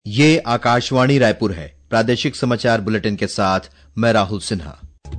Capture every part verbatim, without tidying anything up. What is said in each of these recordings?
ये आकाशवाणी रायपुर है। प्रादेशिक समाचार बुलेटिन के साथ मैं राहुल सिन्हा।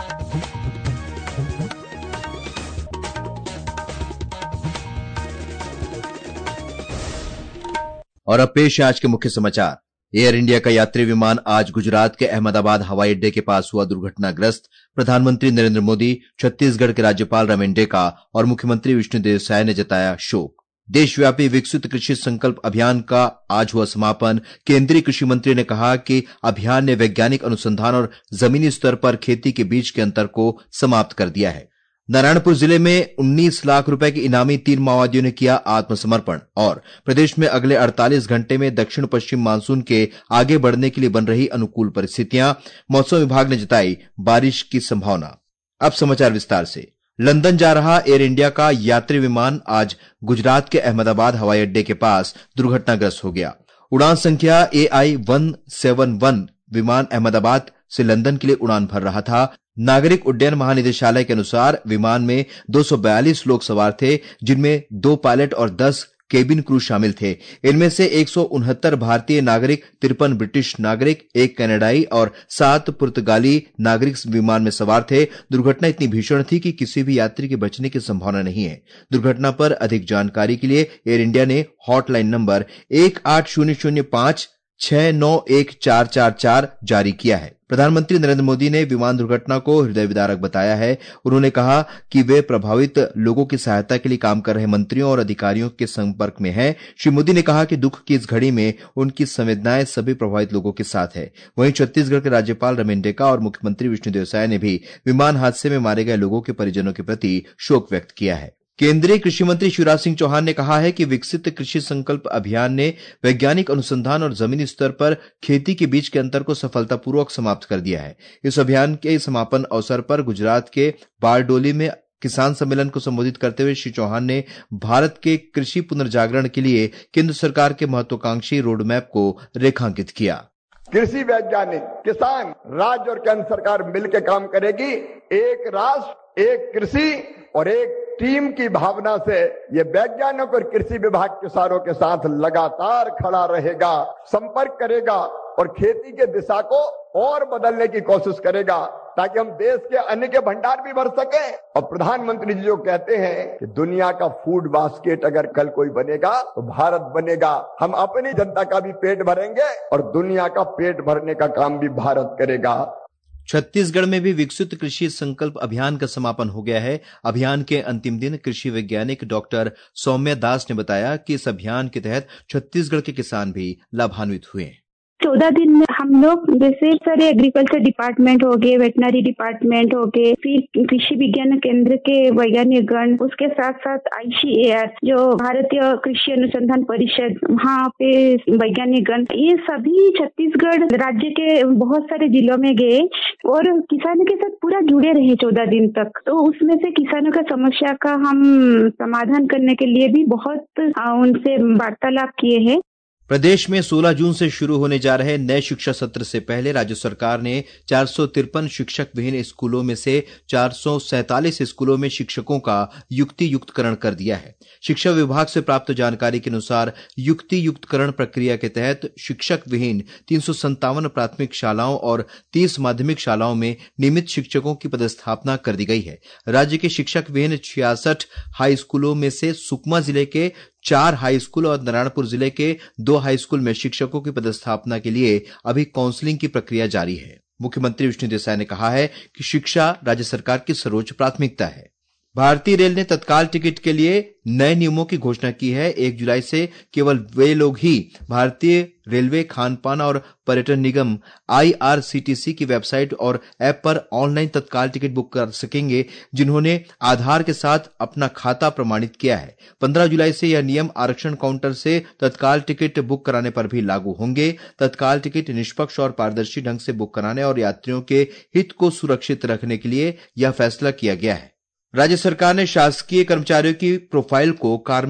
और अब पेश है आज के मुख्य समाचार। एयर इंडिया का यात्री विमान आज गुजरात के अहमदाबाद हवाई अड्डे के पास हुआ दुर्घटनाग्रस्त। प्रधानमंत्री नरेंद्र मोदी, छत्तीसगढ़ के राज्यपाल रमेन डेका और मुख्यमंत्री विष्णुदेव साय ने जताया शोक। देशव्यापी विकसित कृषि संकल्प अभियान का आज हुआ समापन। केंद्रीय कृषि मंत्री ने कहा कि अभियान ने वैज्ञानिक अनुसंधान और जमीनी स्तर पर खेती के बीच के अंतर को समाप्त कर दिया है। नारायणपुर जिले में उन्नीस लाख रुपए के इनामी तीन माओवादियों ने किया आत्मसमर्पण। और प्रदेश में अगले अड़तालीस घंटे में दक्षिण पश्चिम मानसून के आगे बढ़ने के लिए बन रही अनुकूल परिस्थितियां। मौसम विभाग ने जताई बारिश की संभावना। अब समाचार विस्तार से। लंदन जा रहा एयर इंडिया का यात्री विमान आज गुजरात के अहमदाबाद हवाई अड्डे के पास दुर्घटनाग्रस्त हो गया। उड़ान संख्या A I one seven one विमान अहमदाबाद से लंदन के लिए उड़ान भर रहा था। नागरिक उड्डयन महानिदेशालय के अनुसार विमान में दो सौ बयालीस लोग सवार थे, जिनमें दो पायलट और दस केबिन क्रू शामिल थे। इनमें से एक सौ उनहत्तर भारतीय नागरिक, तिरपन ब्रिटिश नागरिक, एक कनाडाई और सात पुर्तगाली नागरिक विमान में सवार थे। दुर्घटना इतनी भीषण थी कि किसी भी यात्री के बचने की संभावना नहीं है। दुर्घटना पर अधिक जानकारी के लिए एयर इंडिया ने हॉटलाइन नंबर एक आठ शून्य शून्य पांच छह नौ एक चार चार चार जारी किया है। प्रधानमंत्री नरेंद्र मोदी ने विमान दुर्घटना को हृदय विदारक बताया है। उन्होंने कहा कि वे प्रभावित लोगों की सहायता के लिए काम कर रहे मंत्रियों और अधिकारियों के संपर्क में हैं। श्री मोदी ने कहा कि दुख की इस घड़ी में उनकी संवेदनाएं सभी प्रभावित लोगों के साथ है। वहीं छत्तीसगढ़ के राज्यपाल रमेन डेका और मुख्यमंत्री विष्णुदेव साय ने भी विमान हादसे में मारे गए लोगों के परिजनों के प्रति शोक व्यक्त किया है। केंद्रीय कृषि मंत्री शिवराज सिंह चौहान ने कहा है कि विकसित कृषि संकल्प अभियान ने वैज्ञानिक अनुसंधान और जमीनी स्तर पर खेती के बीच के अंतर को सफलतापूर्वक समाप्त कर दिया है। इस अभियान के समापन अवसर पर गुजरात के बारडोली में किसान सम्मेलन को संबोधित करते हुए श्री चौहान ने भारत के कृषि पुनर्जागरण के लिए केंद्र सरकार के महत्वाकांक्षी रोडमैप को रेखांकित किया। कृषि वैज्ञानिक, किसान, राज्य और केंद्र सरकार मिलकर काम करेगी। एक राष्ट्र, एक कृषि और एक टीम की भावना से ये वैज्ञानिक और कृषि विभाग किसानों के साथ लगातार खड़ा रहेगा, संपर्क करेगा और खेती के दिशा को और बदलने की कोशिश करेगा, ताकि हम देश के अन्न के भंडार भी भर सके। और प्रधानमंत्री जी जो कहते हैं कि दुनिया का फूड बास्केट अगर कल कोई बनेगा तो भारत बनेगा। हम अपनी जनता का भी पेट भरेंगे और दुनिया का पेट भरने का काम भी भारत करेगा। छत्तीसगढ़ में भी विकसित कृषि संकल्प अभियान का समापन हो गया है। अभियान के अंतिम दिन कृषि वैज्ञानिक डॉक्टर सौम्या दास ने बताया कि इस अभियान के तहत छत्तीसगढ़ के किसान भी लाभान्वित हुए। चौदह दिन में हम लोग जैसे सारे एग्रीकल्चर डिपार्टमेंट हो गए, वेटनरी डिपार्टमेंट हो गए, फिर कृषि विज्ञान केंद्र के वैज्ञानिक गण, उसके साथ साथ आई सी ए आर जो भारतीय कृषि अनुसंधान परिषद, वहाँ पे वैज्ञानिक गण, ये सभी छत्तीसगढ़ राज्य के बहुत सारे जिलों में गए और किसानों के साथ पूरा जुड़े रहे चौदह दिन तक। तो उसमें से किसानों का समस्या का हम समाधान करने के लिए भी बहुत उनसे वार्तालाप किए हैं। प्रदेश में सोलह जून से शुरू होने जा रहे नए शिक्षा सत्र से पहले राज्य सरकार ने चार सौ तिरपन शिक्षक विहीन स्कूलों में से चार सौ सैंतालीस स्कूलों में शिक्षकों का युक्ति युक्तकरण कर दिया है। शिक्षा विभाग से प्राप्त जानकारी के अनुसार युक्ति युक्तकरण प्रक्रिया के तहत शिक्षक विहीन तीन सौ संतावन प्राथमिक शालाओं और तीस माध्यमिक शालाओं में नियमित शिक्षकों की पदस्थापना कर दी गई है। राज्य के शिक्षक विहीन छियासठ हाई स्कूलों में से सुकमा जिले के चार हाई स्कूल और नारायणपुर जिले के दो हाई स्कूल में शिक्षकों की पदस्थापना के लिए अभी काउंसलिंग की प्रक्रिया जारी है। मुख्यमंत्री विष्णुदेव साय ने कहा है कि शिक्षा राज्य सरकार की सर्वोच्च प्राथमिकता है। भारतीय रेल ने तत्काल टिकट के लिए नए नियमों की घोषणा की है। एक जुलाई से केवल वे लोग ही भारतीय रेलवे खानपान और पर्यटन निगम I R C T C की वेबसाइट और ऐप पर ऑनलाइन तत्काल टिकट बुक कर सकेंगे, जिन्होंने आधार के साथ अपना खाता प्रमाणित किया है। पंद्रह जुलाई से यह नियम आरक्षण काउंटर से तत्काल टिकट बुक कराने पर भी लागू होंगे। तत्काल टिकट निष्पक्ष और पारदर्शी ढंग से बुक कराने और यात्रियों के हित को सुरक्षित रखने के लिए यह फैसला किया गया है। राज्य सरकार ने शासकीय कर्मचारियों की प्रोफाइल को कार्मिक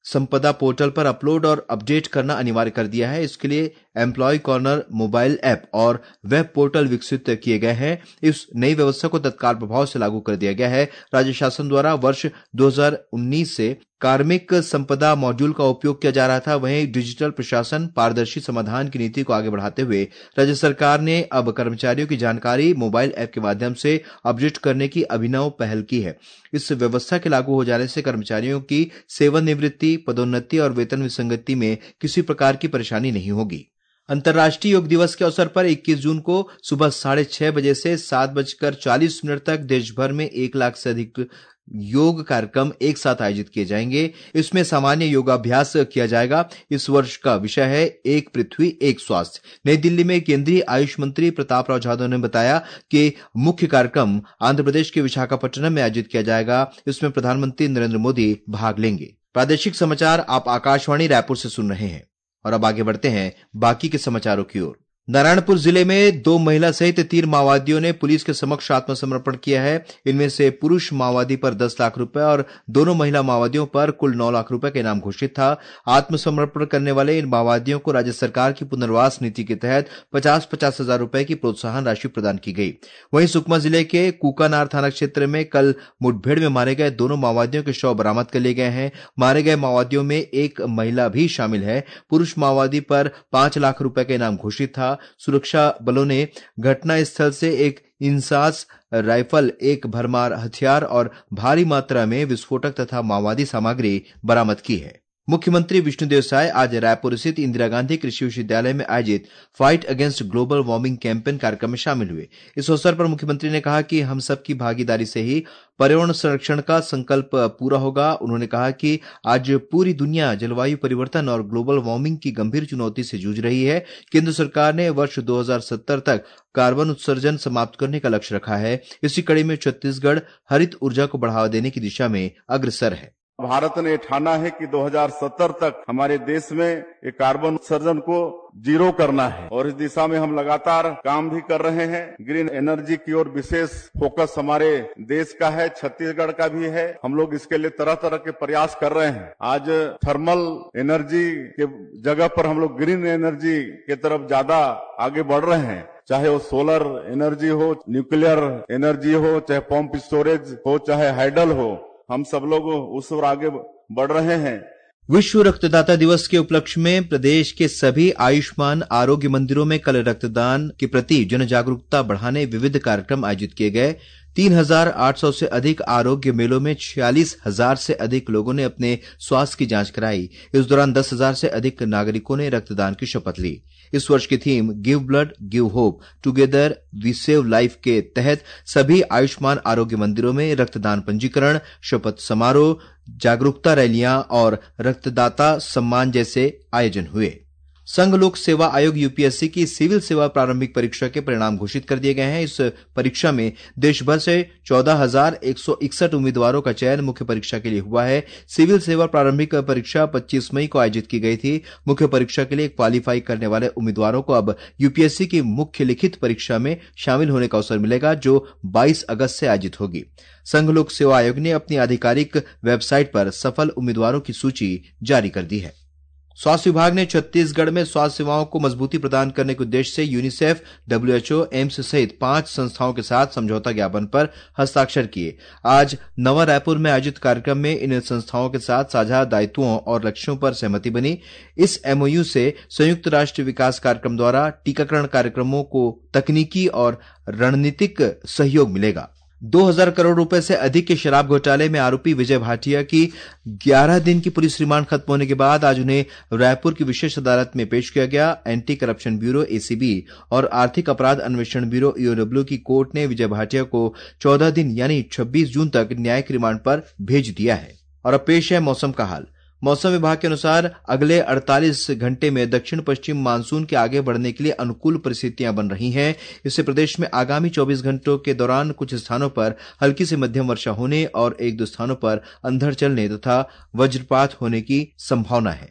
संपदा पोर्टल पर अपलोड और अपडेट करना अनिवार्य कर दिया है। इसके लिए एम्प्लॉय कॉर्नर मोबाइल ऐप और वेब पोर्टल विकसित किए गए हैं। इस नई व्यवस्था को तत्काल प्रभाव से लागू कर दिया गया है। राज्य शासन द्वारा वर्ष दो हज़ार उन्नीस से कार्मिक संपदा मॉड्यूल का उपयोग किया जा रहा था। वहीं डिजिटल प्रशासन पारदर्शी समाधान की नीति को आगे बढ़ाते हुए राज्य सरकार ने अब कर्मचारियों की जानकारी मोबाइल ऐप के माध्यम से अपडेट करने की अभिनव पहल की है। इस व्यवस्था के लागू हो जाने से कर्मचारियों की सेवानिवृत्ति, पदोन्नति और वेतन विसंगति में किसी प्रकार की परेशानी नहीं होगी। अंतर्राष्ट्रीय योग दिवस के अवसर पर इक्कीस जून को सुबह साढ़े छह बजे से सात बजकर चालीस मिनट तक देश भर में एक लाख से अधिक योग कार्यक्रम एक साथ आयोजित किए जाएंगे। इसमें सामान्य योगाभ्यास किया जाएगा। इस वर्ष का विषय है एक पृथ्वी एक स्वास्थ्य। नई दिल्ली में केंद्रीय आयुष मंत्री प्रताप राव जाधव ने बताया कि मुख्य कार्यक्रम आंध्र प्रदेश के विशाखापट्टनम में आयोजित किया जाएगा। इसमें प्रधानमंत्री नरेंद्र मोदी भाग लेंगे। प्रादेशिक समाचार आप आकाशवाणी रायपुर से सुन रहे हैं और अब आगे बढ़ते हैं बाकी के समाचारों की ओर। नारायणपुर जिले में दो महिला सहित तीन माओवादियों ने पुलिस के समक्ष आत्मसमर्पण किया है। इनमें से पुरुष माओवादी पर दस लाख रुपए और दोनों महिला माओवादियों पर कुल नौ लाख रुपए का इनाम घोषित था। आत्मसमर्पण करने वाले इन माओवादियों को राज्य सरकार की पुनर्वास नीति के तहत पचास पचास हजार रुपए की प्रोत्साहन राशि प्रदान की गई। वहीं सुकमा जिले के कुकानार थाना क्षेत्र में कल मुठभेड़ में मारे गए दोनों माओवादियों के शव बरामद कर लिए गए हैं। मारे गए माओवादियों में एक महिला भी शामिल है। पुरुष माओवादी पर पांच लाख रुपए का इनाम घोषित था। सुरक्षा बलों ने घटना स्थल से एक इंसास राइफल, एक भरमार हथियार और भारी मात्रा में विस्फोटक तथा माओवादी सामग्री बरामद की है। मुख्यमंत्री विष्णुदेव साय आज रायपुर स्थित इंदिरा गांधी कृषि विश्वविद्यालय में आयोजित fight against global warming campaign कार्यक्रम में शामिल हुए। इस अवसर पर मुख्यमंत्री ने कहा कि हम सबकी भागीदारी से ही पर्यावरण संरक्षण का संकल्प पूरा होगा। उन्होंने कहा कि आज पूरी दुनिया जलवायु परिवर्तन और ग्लोबल वार्मिंग की गंभीर चुनौती से जूझ रही है। केंद्र सरकार ने वर्ष दो हज़ार सत्तर तक कार्बन उत्सर्जन समाप्त करने का लक्ष्य रखा है। इसी कड़ी में छत्तीसगढ़ हरित ऊर्जा को बढ़ावा देने की दिशा में अग्रसर है। भारत ने ठाना है कि दो हज़ार सत्तर तक हमारे देश में ये कार्बन उत्सर्जन को जीरो करना है और इस दिशा में हम लगातार काम भी कर रहे हैं। ग्रीन एनर्जी की ओर विशेष फोकस हमारे देश का है, छत्तीसगढ़ का भी है। हम लोग इसके लिए तरह तरह के प्रयास कर रहे हैं। आज थर्मल एनर्जी के जगह पर हम लोग ग्रीन एनर्जी के तरफ ज्यादा आगे बढ़ रहे हैं। चाहे वो सोलर एनर्जी हो, न्यूक्लियर एनर्जी हो, चाहे पंप स्टोरेज हो, चाहे हाइडल हो, हम सब लोग उस ओर आगे बढ़ रहे हैं। विश्व रक्तदाता दिवस के उपलक्ष्य में प्रदेश के सभी आयुष्मान आरोग्य मंदिरों में कल रक्तदान के प्रति जन जागरूकता बढ़ाने विविध कार्यक्रम आयोजित किए गए। तीन हजार आठ सौ से अधिक आरोग्य मेलों में छियालीस हजार से अधिक लोगों ने अपने स्वास्थ्य की जांच कराई। इस दौरान दस हजार से अधिक नागरिकों ने रक्तदान की शपथ ली। इस वर्ष की theme give blood give hope together we save life के तहत सभी आयुष्मान आरोग्य मंदिरों में रक्तदान पंजीकरण, शपथ समारोह, जागरूकता रैलियां और रक्तदाता सम्मान जैसे आयोजन हुए। संघ लोक सेवा आयोग यूपीएससी की सिविल सेवा प्रारंभिक परीक्षा के परिणाम घोषित कर दिए गए हैं। इस परीक्षा में देश भर से चौदह हजार एक सौ इकसठ उम्मीदवारों का चयन मुख्य परीक्षा के लिए हुआ है। सिविल सेवा प्रारंभिक परीक्षा पच्चीस मई को आयोजित की गई थी। मुख्य परीक्षा के लिए क्वालिफाई करने वाले उम्मीदवारों को अब यूपीएससी की मुख्य लिखित परीक्षा में शामिल होने का अवसर मिलेगा, जो बाईस अगस्त से आयोजित होगी। संघ लोक सेवा आयोग ने अपनी आधिकारिक वेबसाइट पर सफल उम्मीदवारों की सूची जारी कर दी है। स्वास्थ्य विभाग ने छत्तीसगढ़ में स्वास्थ्य सेवाओं को मजबूती प्रदान करने के उद्देश्य से यूनिसेफ, डब्ल्यूएचओ, एम्स सहित पांच संस्थाओं के साथ समझौता ज्ञापन पर हस्ताक्षर किए। आज नवा रायपुर में आयोजित कार्यक्रम में इन संस्थाओं के साथ साझा दायित्वों और लक्ष्यों पर सहमति बनी। इस एमओयू से संयुक्त राष्ट्र विकास कार्यक्रम द्वारा टीकाकरण कार्यक्रमों को तकनीकी और रणनीतिक सहयोग मिलेगा। दो हज़ार करोड़ रुपए से अधिक के शराब घोटाले में आरोपी विजय भाटिया की ग्यारह दिन की पुलिस रिमांड खत्म होने के बाद आज उन्हें रायपुर की विशेष अदालत में पेश किया गया। एंटी करप्शन ब्यूरो एसीबी और आर्थिक अपराध अन्वेषण ब्यूरो ईओडब्ल्यू की कोर्ट ने विजय भाटिया को चौदह दिन यानी छब्बीस जून तक न्यायिक रिमांड पर भेज दिया है। और अब पेश है मौसम का हाल। मौसम विभाग के अनुसार अगले अड़तालीस घंटे में दक्षिण पश्चिम मानसून के आगे बढ़ने के लिए अनुकूल परिस्थितियां बन रही हैं। इससे प्रदेश में आगामी चौबीस घंटों के दौरान कुछ स्थानों पर हल्की से मध्यम वर्षा होने और एक दो स्थानों पर अंधड़ चलने तथा वज्रपात होने की संभावना है।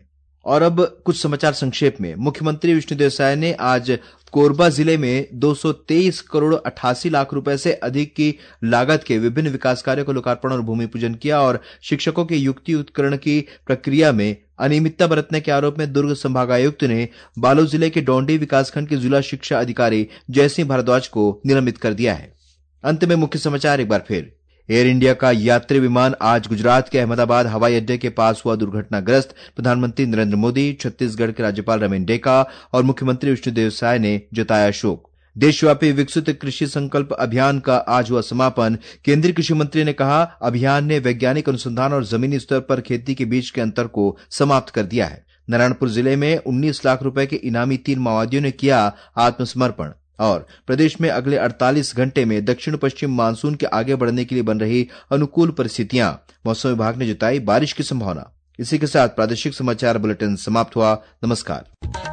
और अब कुछ समाचार संक्षेप में। मुख्यमंत्री विष्णुदेव साय ने आज कोरबा जिले में दो सौ तेईस करोड़ अट्ठासी लाख रुपए से अधिक की लागत के विभिन्न विकास कार्यों का लोकार्पण और भूमि पूजन किया और शिक्षकों के युक्ति उत्करण की प्रक्रिया में अनियमितता बरतने के आरोप में दुर्ग संभागायुक्त ने बालोद जिले के डोंडी विकासखंड के जिला शिक्षा अधिकारी जयसिंह भारद्वाज को निलंबित कर दिया है। अंत में मुख्य समाचार एक बार फिर। एयर इंडिया का यात्री विमान आज गुजरात के अहमदाबाद हवाई अड्डे के पास हुआ दुर्घटनाग्रस्त। प्रधानमंत्री नरेंद्र मोदी, छत्तीसगढ़ के राज्यपाल रमेन डेका और मुख्यमंत्री विष्णुदेव साय ने जताया शोक। देशव्यापी विकसित कृषि संकल्प अभियान का आज हुआ समापन। केंद्रीय कृषि मंत्री ने कहा, अभियान ने वैज्ञानिक अनुसंधान और जमीनी स्तर पर खेती के बीच के अंतर को समाप्त कर दिया है। नारायणपुर जिले में उन्नीस लाख रुपए के इनामी तीन माओवादियों ने किया आत्मसमर्पण। और प्रदेश में अगले अड़तालीस घंटे में दक्षिण पश्चिम मानसून के आगे बढ़ने के लिए बन रही अनुकूल परिस्थितियां। मौसम विभाग ने जताई बारिश की संभावना। इसी के साथ प्रादेशिक समाचार बुलेटिन समाप्त हुआ। नमस्कार।